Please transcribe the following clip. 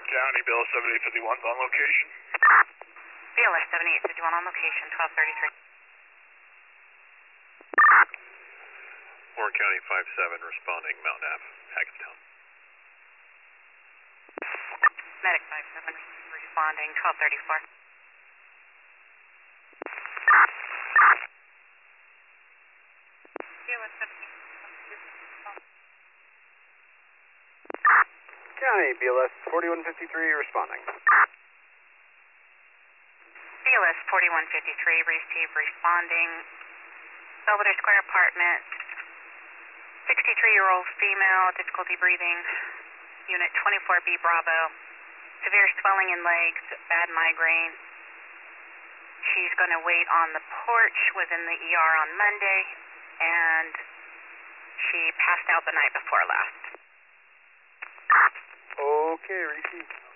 County, Bill 7851's on location. BLS 7851 on location, 1233. Warren County 57 responding, Mountain Ave, Hackettstown. Medic 57 responding, 1234. BLS 7851. County, BLS 4153 responding. BLS 4153, receive responding. Belvedere Square apartment, 63-year-old female, difficulty breathing, unit 24B Bravo, severe swelling in legs, bad migraine. She's going to wait on the porch, was in the ER on Monday, and she passed out the night before last. Okay, receive.